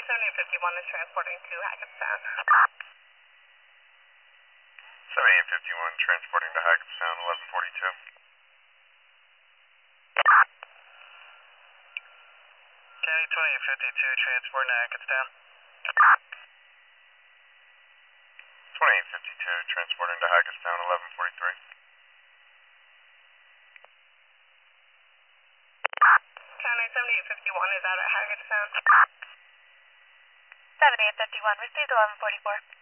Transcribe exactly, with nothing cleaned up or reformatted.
seventy-eight fifty-one is transporting to Hackettstown. seventy-eight fifty-one transporting to Hackettstown, eleven forty-two. County twenty-eight fifty-two transporting to Hackettstown. twenty-eight fifty-two transporting to Hackettstown, eleven forty-three. County seventy-eight fifty-one is out at Hackettstown. seventy-eight fifty-one, received eleven forty-four.